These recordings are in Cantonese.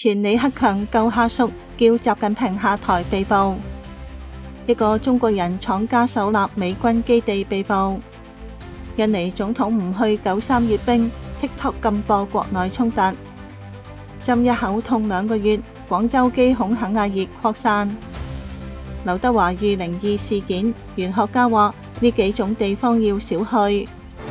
前李克強舊下屬叫習近平下台被捕。一個中國人闖家搜納美軍基地被捕。印尼總統唔去93閱兵 ，TikTok 禁播國內衝突。針一口痛2個月，廣州機孔肯亞熱擴散。劉德華遇靈異事件，玄學家話呢幾種地方要少去。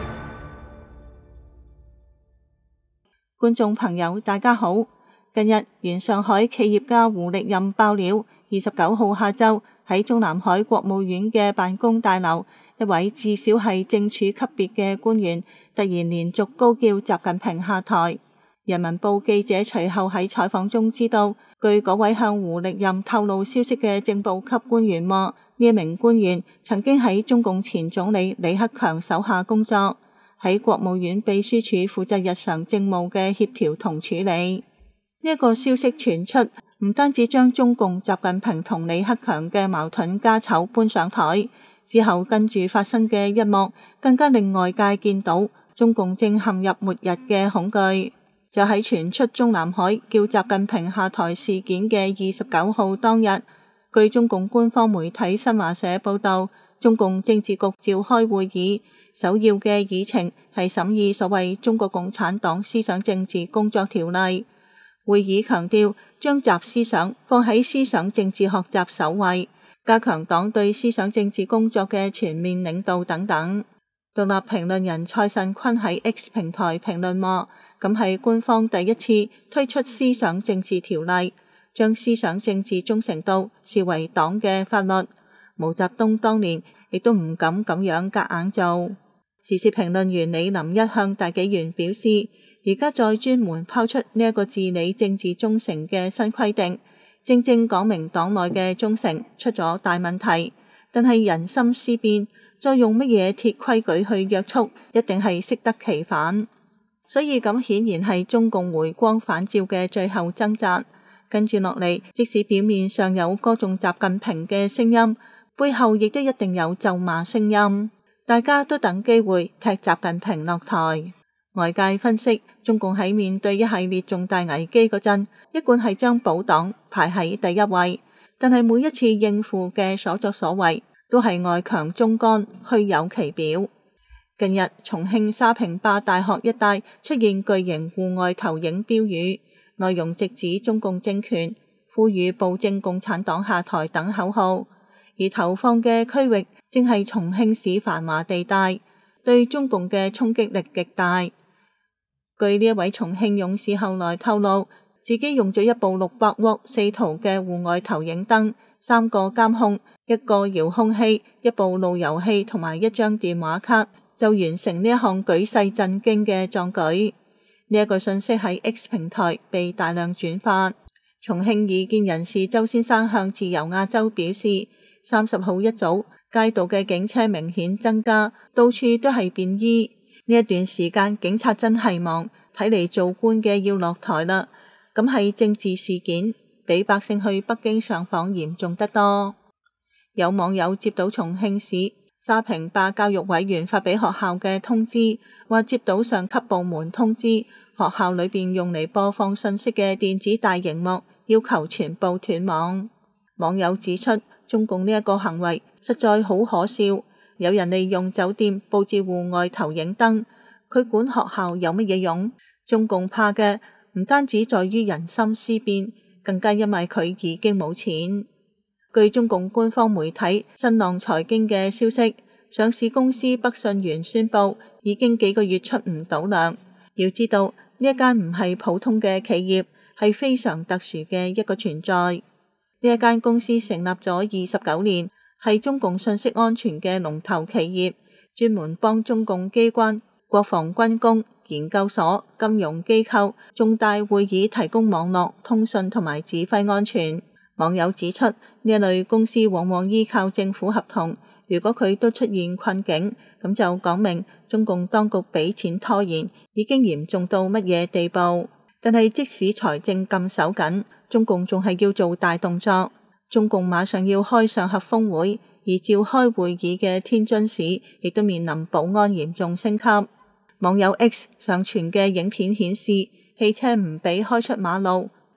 觀眾朋友大家好，近日原上海企業家胡力任爆料，29號下晝喺中南海國務院嘅辦公大樓，一位至少係正處級別嘅官員突然連續高叫習近平下台。人民報記者隨後喺採訪中知道，據嗰位向胡力任透露消息嘅正部級官員話，呢一名官員曾經喺中共前總理李克強手下工作，喺國務院秘書處負責日常政務嘅協調同處理。呢一個消息傳出，唔單止將中共習近平同李克強嘅矛盾家醜搬上台，之後跟住發生嘅一幕，更加令外界見到中共正陷入末日嘅恐懼。就喺傳出中南海叫習近平下台事件嘅29號當日，據中共官方媒體新華社報道，中共政治局召開會議，首要嘅議程係審議所謂中國共產黨思想政治工作條例。會議強調將習思想放喺思想政治學習首位，加強黨對思想政治工作嘅全面領導等等。獨立評論人蔡慎坤喺 X 平台評論話，咁係官方第一次推出思想政治條例，將思想政治忠誠度視為黨嘅法律。毛澤東當年亦都唔敢咁樣夾硬做。時事評論員李林一向大紀元表示，而家再專門拋出呢一個治理政治忠誠嘅新規定，正正講明黨內嘅忠誠出咗大問題。但係人心思變，再用乜嘢鐵規矩去約束，一定係適得其反。所以咁顯然係中共回光返照嘅最後掙扎。跟住落嚟，即使表面上有歌頌習近平嘅聲音，背後亦都一定有咒罵聲音。大家都等機會踢習近平落台。外界分析，中共喺面對一系列重大危機嗰陣，一貫係將保黨排喺第一位，但係每一次應付嘅所作所為，都係外強中乾，虛有其表。近日，重慶沙坪壩大學一帶出現巨型戶外投影標語，內容直指中共政權，呼籲暴政共產黨下台等口號。而投放嘅區域正係重慶市繁華地帶，對中共嘅衝擊力極大。據呢一位重慶勇士後來透露，自己用咗一部600W 4圖嘅戶外投影燈、3個監控、1個遙控器、一部路由器同埋1張電話卡，就完成呢一項舉世震驚嘅壯舉。呢一個信息喺 X 平台被大量轉發。重慶異見人士周先生向自由亞洲表示，30號一早街道嘅警車明顯增加，到處都係便衣。呢一段時間警察真係忙，睇嚟做官嘅要落台啦。咁係政治事件，比百姓去北京上訪嚴重得多。有網友接到重慶市沙坪壩教育委員發俾學校嘅通知，話接到上級部門通知，學校裏邊用嚟播放信息嘅電子大螢幕要求全部斷網。網友指出，中共呢一個行為實在好可笑。有人利用酒店佈置戶外投影燈，佢管學校有乜嘢用？中共怕嘅唔單止在於人心思變，更加因為佢已經冇錢。據中共官方媒體新浪財經嘅消息，上市公司北信源宣布已經幾個月出唔到糧。要知道呢一間唔係普通嘅企業，係非常特殊嘅一個存在。呢一間公司成立咗29年，係中共信息安全嘅龍頭企業，專門幫中共機關、國防軍工、研究所、金融機構、重大會議提供網絡、通訊同埋指揮安全。網友指出，呢一類公司往往依靠政府合同，如果佢都出現困境，咁就講明中共當局俾錢拖延已經嚴重到乜嘢地步。但係即使財政咁手緊，中共仲係要做大動作。中共馬上要開上合峰會，而召開會議嘅天津市亦都面臨保安嚴重升級。網友 X 上傳嘅影片顯示，汽車唔俾開出馬路，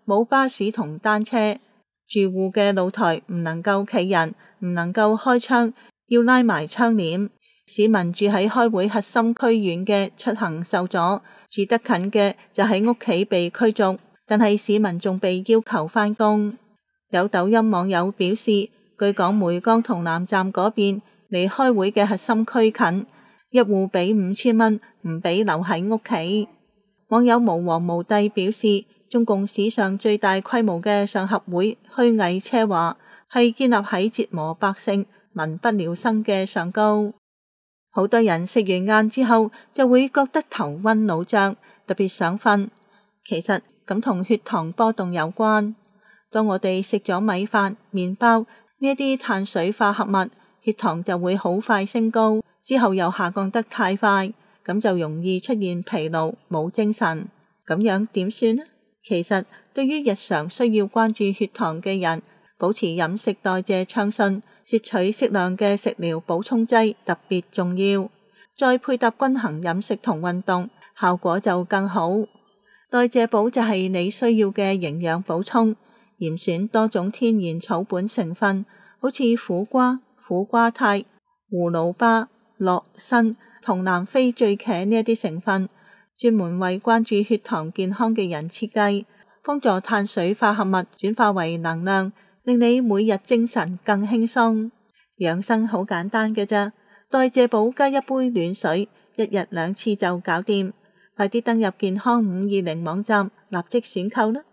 冇巴士同單車，住戶嘅露台唔能夠企人，唔能夠開窗，要拉埋窗簾。市民住喺開會核心區縣嘅出行受阻，住得近嘅就喺屋企被驅逐，但係市民仲被要求返工。有抖音網友表示，據講梅崗同南站嗰邊離開會嘅核心區近，一戶俾5000蚊，唔俾留喺屋企。網友無王無帝表示，中共史上最大規模嘅上合會虛偽奢華，係建立喺折磨百姓、民不聊生嘅上高。好多人食完晏之後就會覺得頭暈腦脹，特別想瞓。其實咁同血糖波動有關。當我哋食咗米飯、麵包呢一啲碳水化合物，血糖就會好快升高，之後又下降得太快，咁就容易出現疲勞、冇精神。咁樣點算呢？其實對於日常需要關注血糖嘅人，保持飲食代謝暢順，攝取適量嘅食療補充劑特別重要，再配搭均衡飲食同運動，效果就更好。代謝補就係你需要嘅營養補充，嚴選多種天然草本成分，好似苦瓜、苦瓜肽、葫蘆巴、樂參同南非醉茄呢一啲成分，專門為關注血糖健康嘅人設計，幫助碳水化合物轉化為能量，令你每日精神更輕鬆。養生好簡單嘅咋，代謝補加一杯暖水，一日2次就搞掂。快啲登入健康520網站，立即選購啦！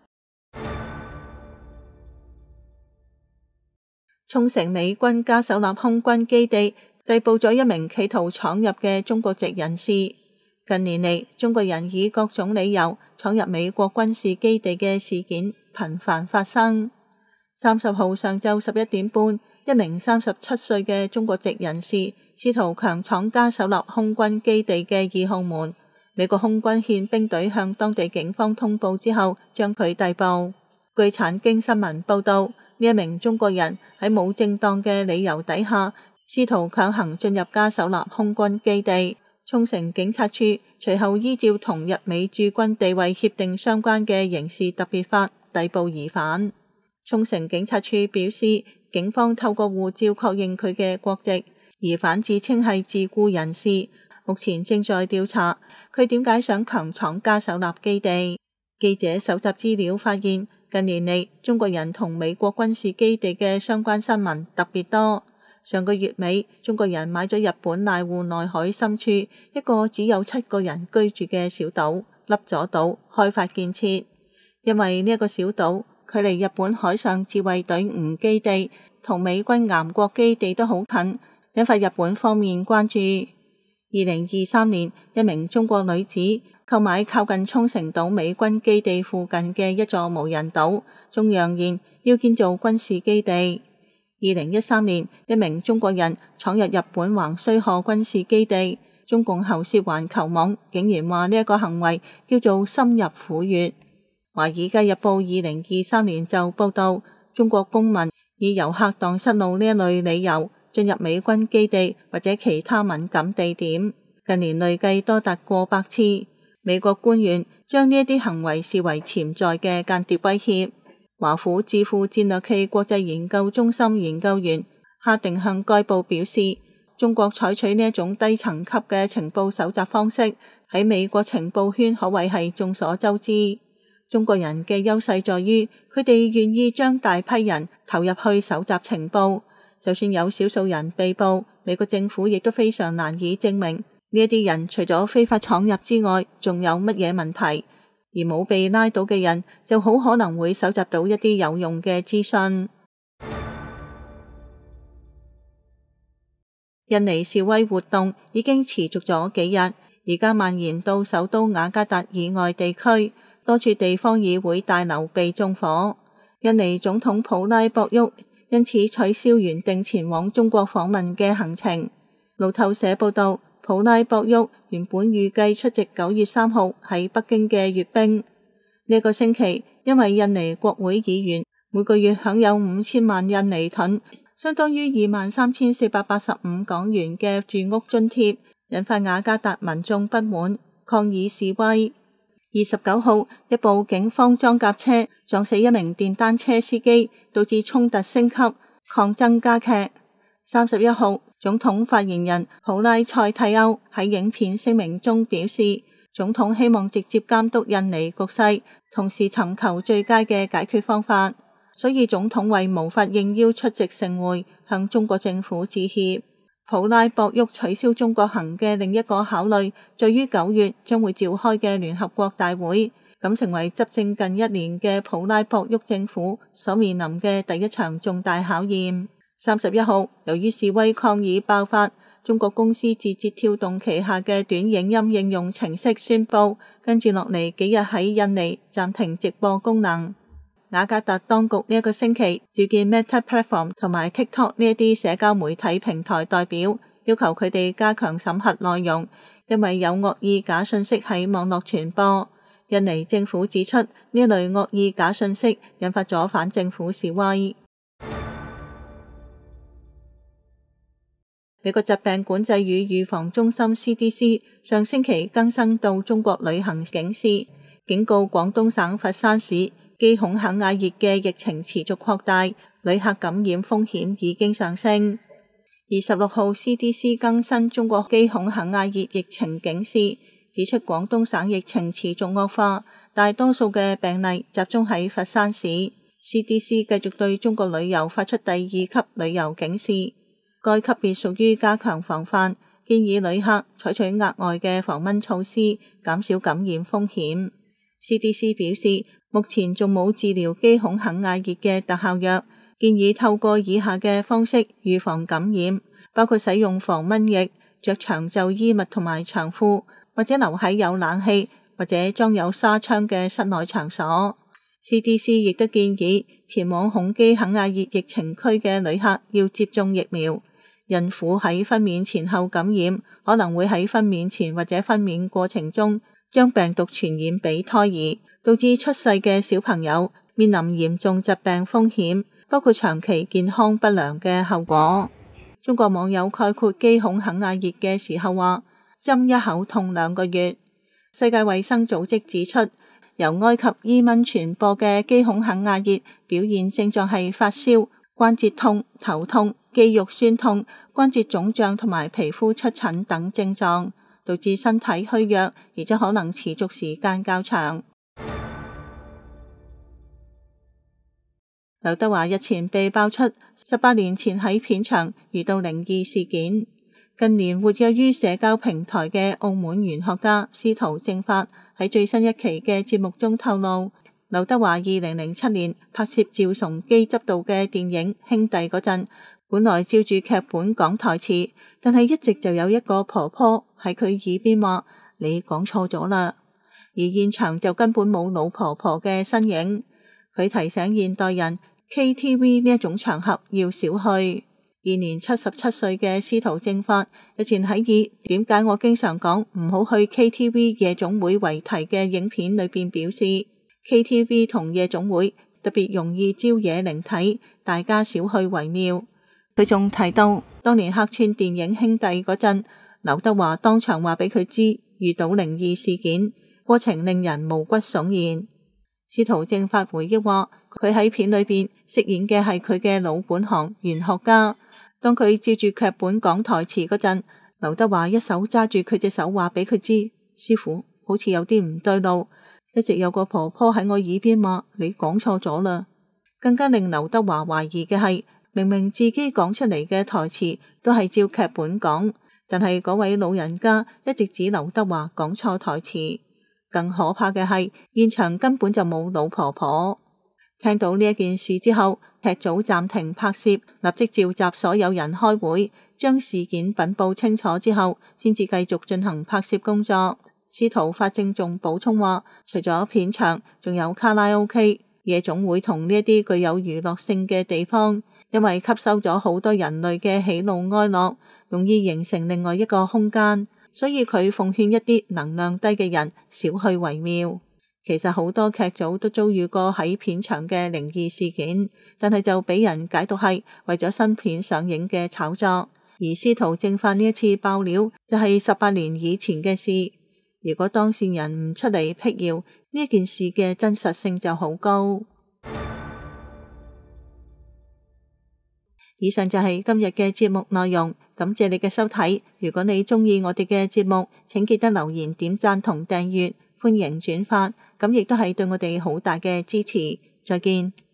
沖繩美軍加手納空軍基地逮捕咗一名企圖闖入嘅中國籍人士。近年嚟，中國人以各種理由闖入美國軍事基地嘅事件頻繁發生。30號上晝11點半，一名37歲嘅中國籍人士試圖強闖加手納空軍基地嘅2號門。美國空軍憲兵隊向當地警方通報之後，將佢逮捕。據產經新聞報道，呢一名中國人喺冇正當嘅理由底下，試圖強行進入加手納空軍基地。沖繩警察處隨後依照同日美駐軍地位協定相關嘅刑事特別法逮捕疑犯。沖繩警察處表示，警方透過護照確認佢嘅國籍，疑犯自稱係自僱人士，目前正在調查佢點解想強闖加手納基地。記者搜集資料發現，近年嚟中國人同美國軍事基地嘅相關新聞特別多。上個月尾，中國人買咗日本瀨戶內海深處一個只有7個人居住嘅小島粒咗島開發建設，因為呢一個小島距離日本海上自衛隊吳基地同美軍岩國基地都好近，引發日本方面關注。2023年，一名中國女子購買靠近沖繩島美軍基地附近嘅一座無人島，仲揚言要建造軍事基地。2013年，一名中國人闖入日本橫須賀軍事基地，中共喉舌環球網竟然話呢一個行為叫做深入虎穴。華爾街日報2023年就報道，中國公民以遊客蕩失路呢一類理由進入美軍基地或者其他敏感地點，近年累計多達過百次。美國官員將呢一啲行為視為潛在嘅間諜威脅。華府智庫戰略暨國際研究中心研究員哈定向該報表示，中國採取呢一種低層級嘅情報搜集方式，喺美國情報圈可謂係眾所周知。中國人嘅優勢在於，佢哋願意將大批人投入去搜集情報，就算有少數人被捕，美國政府亦都非常難以證明呢一啲人除咗非法闖入之外，仲有乜嘢問題。而冇被拉到嘅人，就好可能會搜集到一啲有用嘅資訊。印尼示威活動已經持續咗幾日，而家蔓延到首都雅加達以外地區，多處地方議會大樓被縱火。印尼總統普拉博沃因此取消原定前往中國訪問嘅行程。路透社報道，普拉博沃原本預計出席9月3號喺北京嘅閱兵。呢個星期，因為印尼國會議員每個月享有5000萬印尼盾，相當於23,485港元嘅住屋津貼，引發雅加達民眾不滿，抗議示威。 29號，一部警方裝甲車撞死一名電單車司機，導致衝突升級，抗爭加劇。31號，總統發言人普拉塞蒂歐喺影片聲明中表示，總統希望直接監督印尼局勢，同時尋求最佳嘅解決方法，所以總統為無法應邀出席盛會，向中國政府致歉。普拉博沃取消中國行嘅另一個考慮，在於9月將會召開嘅聯合國大會，咁成為執政近1年嘅普拉博沃政府所面臨嘅第一場重大考驗。31號，由於示威抗議爆發，中國公司字節跳動旗下嘅短影音應用程式宣布，跟住落嚟幾日喺印尼暫停直播功能。雅加達當局呢一個星期召見 Meta Platform 同埋 TikTok 呢一啲社交媒體平台代表，要求佢哋加強審核內容，因為有惡意假信息喺網絡傳播。印尼政府指出，呢一類惡意假信息引發咗反政府示威。美國疾病管制與預防中心 CDC 上星期更新到中國旅行警示，警告廣東省佛山市基孔肯亞熱嘅疫情持續擴大，旅客感染風險已經上升。26號 CDC 更新中國基孔肯亞熱疫情警示，指出廣東省疫情持續惡化，大多數嘅病例集中喺佛山市。CDC 繼續對中國旅遊發出第2級旅遊警示，該級別屬於加強防範，建議旅客採取額外嘅防蚊措施，減少感染風險。CDC 表示，目前仲冇治療基孔肯亞熱嘅特效藥，建議透過以下嘅方式預防感染，包括使用防蚊液、着長袖衣物同埋長褲，或者留喺有冷氣或者裝有紗窗嘅室內場所。CDC 亦都建議前往孔基肯亞熱疫情區嘅旅客要接種疫苗。孕婦喺分娩前後感染，可能會喺分娩前或者分娩過程中將病毒傳染俾胎兒，導致出世嘅小朋友面臨嚴重疾病風險，包括長期健康不良嘅後果。中國網友概括基孔肯亞熱嘅時候話：針一口痛2個月。世界衛生組織指出，由埃及伊蚊傳播嘅基孔肯亞熱表現症狀係發燒、關節痛、頭痛、肌肉酸痛、關節腫脹同埋皮膚出疹等症狀，導致身體虛弱，而且可能持續時間較長。劉德華日前被爆出18年前喺片場遇到靈異事件。近年活躍於社交平台嘅澳門玄學家司徒正法喺最新一期嘅節目中透露，劉德華2007年拍攝趙崇基執導嘅電影《兄弟》嗰陣，本來照住劇本講台詞，但係一直就有一個婆婆喺佢耳邊話：你講錯咗啦。而現場就根本冇老婆婆嘅身影。佢提醒現代人 KTV 呢一種場合要少去。現年77歲嘅司徒正法日前喺以點解我經常講唔好去 KTV 夜總會為題嘅影片裏邊表示， KTV 同夜總會特別容易招惹靈體，大家少去為妙。佢仲提到當年客串電影《兄弟》嗰陣，劉德華當場話俾佢知遇到靈異事件，過程令人毛骨悚然。司徒正法回憶話，佢喺片裏邊飾演嘅係佢嘅老本行玄學家。當佢照住劇本講台詞嗰陣，劉德華一手揸住佢隻手話俾佢知，師傅好似有啲唔對路，一直有個婆婆喺我耳邊話你講錯咗啦。更加令劉德華懷疑嘅係，明明自己講出嚟嘅台詞都係照劇本講，但係嗰位老人家一直指劉德華講錯台詞。更可怕嘅係，現場根本就冇老婆婆。聽到呢一件事之後，劇組暫停拍攝，立即召集所有人開會，將事件稟報清楚之後，先至繼續進行拍攝工作。司徒法正仲補充話，除咗片場，仲有卡拉 OK、夜總會同呢一啲具有娛樂性嘅地方，因為吸收咗好多人類嘅喜怒哀樂，容易形成另外一個空間。所以佢奉勸一啲能量低嘅人少去為妙。其實好多劇組都遭遇過喺片場嘅靈異事件，但係就俾人解讀係為咗新片上映嘅炒作。而司徒正法呢一次爆料就係18年以前嘅事。 如果當事人唔出嚟闢謠，呢件事嘅真實性就好高。以上就係今日嘅節目內容，感謝你嘅收睇。如果你鍾意我哋嘅節目，請記得留言、點讚同訂閱，歡迎轉發，咁亦都係對我哋好大嘅支持。再見。